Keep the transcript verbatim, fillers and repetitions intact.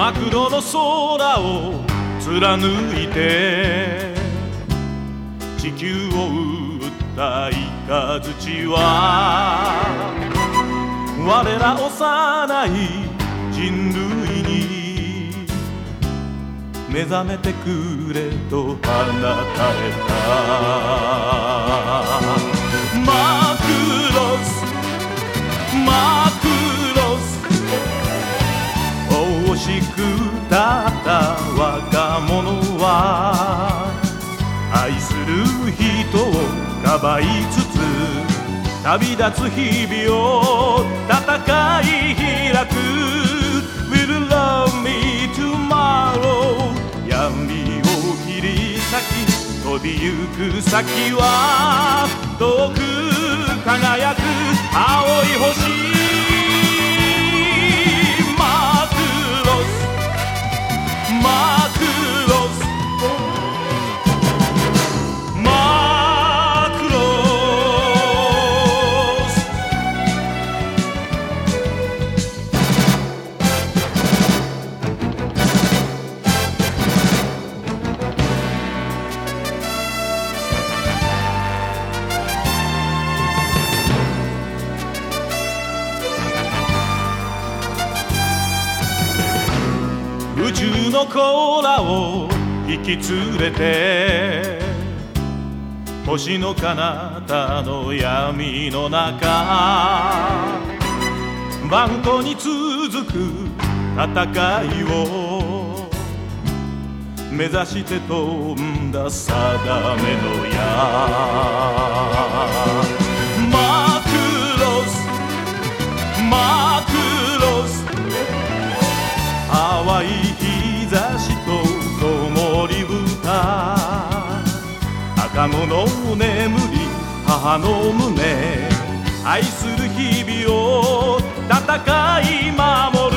真っ黒の空を貫いて地球を打った雷は我ら幼い人類に目覚めてくれと放たれた。マクロスマクロス惜しくたった若者は愛する人をかばいつつ旅立つ日々を戦い開く Will love me tomorrow 闇を切り裂き飛びゆく先は遠く輝く青い星。マクロスマクロスマクロス。宇宙の子らを引き連れて星の彼方の闇の中万古に続く戦いを目指して飛んだ定めの矢。マクロスマクロス淡い日差しと灯り豚赤子の眠り母の胸愛する日々を戦い守る